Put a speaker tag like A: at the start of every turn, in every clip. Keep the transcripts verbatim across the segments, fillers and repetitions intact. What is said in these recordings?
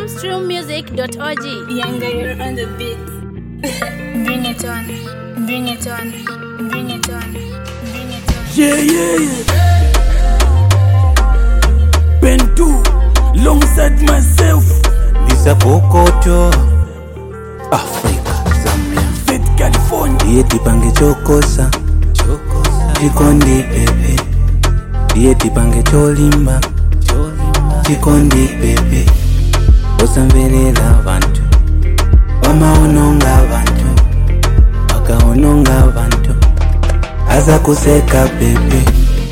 A: amstream music dot org.
B: Younger, you're on the beat. Bring it on, bring it on, bring it on, bring it on.
C: Yeah, yeah, yeah. Bentu, alongside myself.
D: Lisa Bokoto, Africa, Zambia,
C: Fed California.
D: Dieti pange chokosa, chokosa. Chikondi pepe, dieti pange cholimba, cholimba. Chikondi pepe, osamvelela bantu, wamaononga bantu, wakaononga bantu, aza kuseka pepe.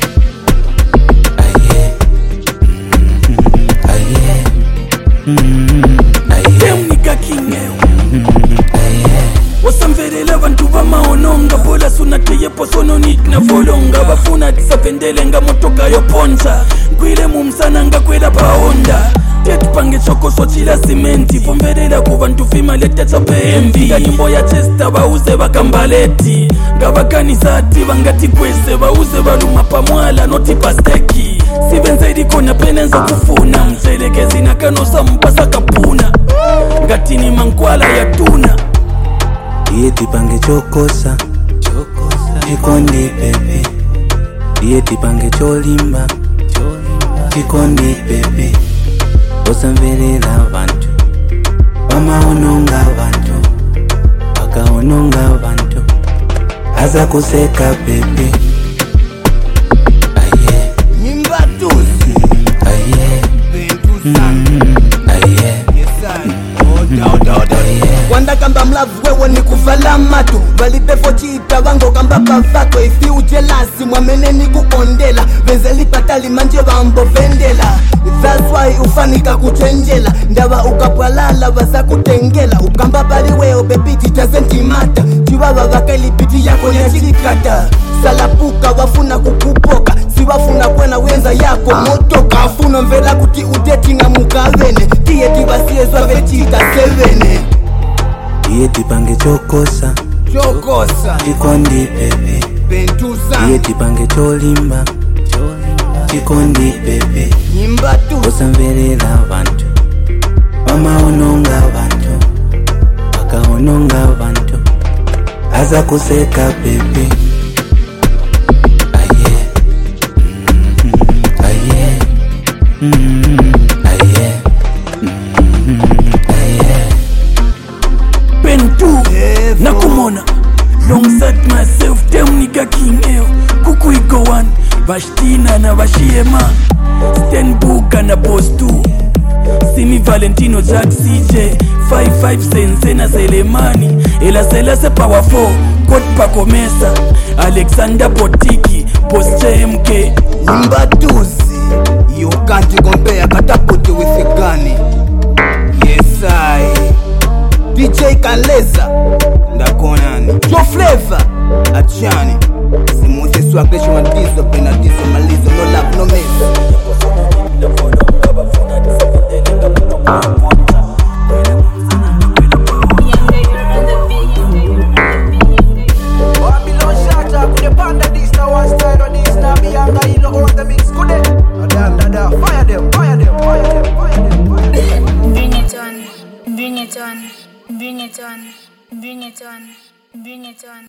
D: Aye, mm-hmm. Aye, mm-hmm. Aye,
C: Dem nigga king eh.
D: aye.
C: Wasamvelela bantu bamaononga bola sunateye posono nit na volonga bafuna tisapendele nga motoka yoponza nkwile mumsana nga kwela paonda tetupange chokoso chila simenti pomvelela ku bantu fima letetsope emvi nga nyimbo ya chesta bauze bakambaleti nga bakanisati bangati kwese bauze baluma pamwala noti pasteki sibenzaidi kona penenza kufuna mzelekezi na kanosa mpasa kapuna ngatini mankwala ya tuna.
D: Dieti pange chokosa, chokosa. Chikondi pepe, dieti pange cholimba, cholimba. Chikondi pepe, osamvelela bantu, wamaononga bantu, wakaononga bantu, aza kuseka pepe. Aye,
E: Nyimba tuzi
D: aye,
E: Bentu
D: mm,
E: sana
D: aye,
E: Yesai Oda oda oda Wanda kamba mlavu wewe ni kuvala matu Valipefo chita wango kamba pavako Ifi ujelasi mwamene ni kukondela Benzeli patali manje wambo vendela That's why ufanika kuchenjela Ndawa ukapwalala wasa kutengela Ukamba pali weo bebiti tazenti mata Chiwawa wakeli biti yako ya chikata Salapuka wafuna kukupoka Siwafuna kwena wenza yako motoka Afuna mvela kuti udeti nga mukavene Tieti wasiezwa vechita sevene
D: dieti pange chokosa,
E: Chokosa
D: chikondi pepe,
E: Bentu sana
D: dieti pange cholimba, cholimba. Chikondi pepe,
E: Nyimba tu
D: osamvelela bantu, wamaononga bantu, wakaononga bantu, aza kuseka pepe. Aye, mm-hmm. Aye, mm-hmm. Aye, mm-hmm. Aye.
C: Bentu, nakumona alongside myself dem nigga king eo kuku iko one Vashtina na Vashiema Stenbuka na boss two Simi Valentino Jack C J five five Sense na Selemani Ela Selase Power four Kot Pakomesa Alexander Botiki Boss J M K.
E: Nyimba tuzi You can't compare Katapoti with a gunny Yes I D J Kaleza Ndakonani Joe Flavor Achani Simuthi swakesho matizo Penatizo malizo No love no mess
B: Younger, you're on the beat.
F: Babylon shot up with the panda this now one style or this now be younger you know on the mix good it. Da da da fire them fire them fire them fire them fire them.
B: Bring it on, bring it on, bring it on, bring it on, bring it on.